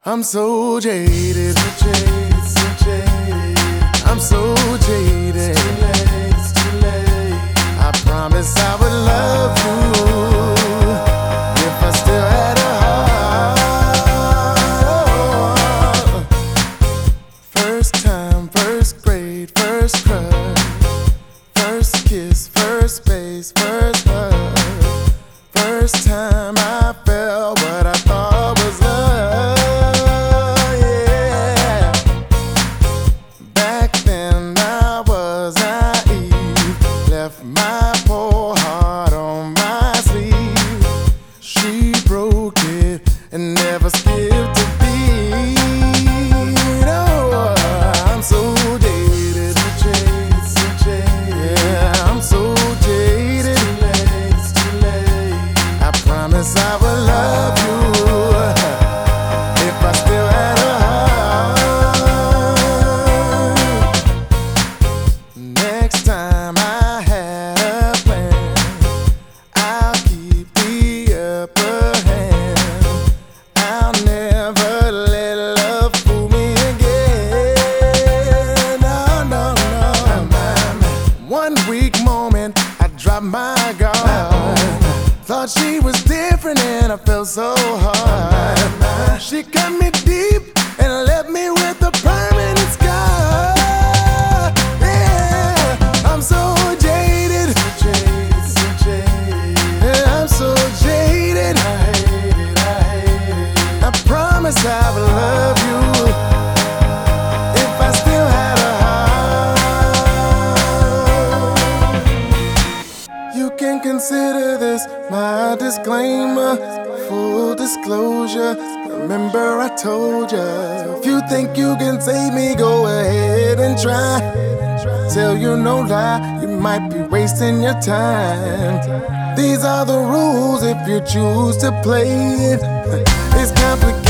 I'm so jaded, I'm so jaded. It's too late. I promise I would love you if I still had a heart. First time, first grade, first crush, first kiss, first base, first hug. First time I felt what I thought was love, yeah. Back then I was naive, left my poor heart on my sleeve. She broke it and never skipped a beat. Oh, I'm so jaded, yeah, I'm so jaded. It's too late. I promise I would love you if I still had a heart. Next time I had a plan, I'll keep the upper hand. I'll never let love fool me again. No, no, no. 1 week moment, I dropped my guard. Thought she was different and I felt so hard. She cut me deep and left me with a permanent scar. Yeah, I'm so jaded. Yeah, I'm so jaded. I hate it. I promise I will love you if I still had a heart. You can consider this my disclaimer, full disclosure. Remember I told ya, if you think you can save me, go ahead and try. Tell you no lie, you might be wasting your time. These are the rules if you choose to play it. It's complicated.